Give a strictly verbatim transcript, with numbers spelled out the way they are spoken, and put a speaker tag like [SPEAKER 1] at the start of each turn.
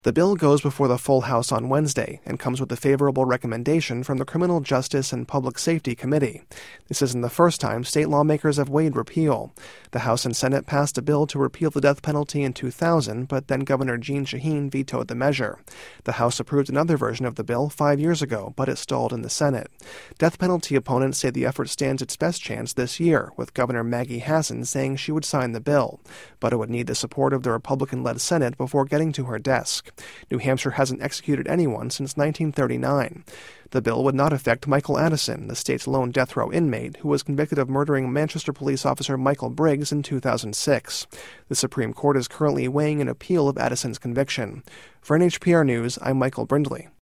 [SPEAKER 1] The bill goes before the full House on Wednesday and comes with a favorable recommendation from the Criminal Justice and Public Safety Committee. This isn't the first time state lawmakers have weighed repeal. The House and Senate passed a bill to repeal the death penalty in two thousand, but then Governor Jeanne Shaheen vetoed the measure. The House approved another version of the bill five years ago, but it stalled in the Senate. Death penalty opponents say the effort stands its best chance this year, with Governor Maggie Hassan saying she would sign the bill, but it would need the support of the Republican-led Senate before getting to her desk. New Hampshire hasn't executed anyone since nineteen thirty-nine. The bill would not affect Michael Addison, the state's lone death row inmate, who was convicted of murdering Manchester police officer Michael Briggs in two thousand six. The Supreme Court is currently weighing an appeal of Addison's conviction. For N H P R News, I'm Michael Brindley.